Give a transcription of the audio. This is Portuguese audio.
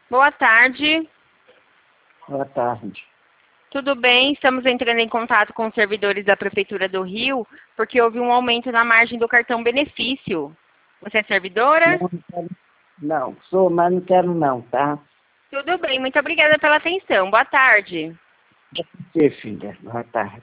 Boa tarde. Boa tarde. Tudo bem? Estamos entrando em contato com os servidores da Prefeitura do Rio, porque houve um aumento na margem do cartão benefício. Você é servidora? Não, sou, mas não quero não, tá? Tudo bem, muito obrigada pela atenção. Boa tarde. Você, filha. Boa tarde.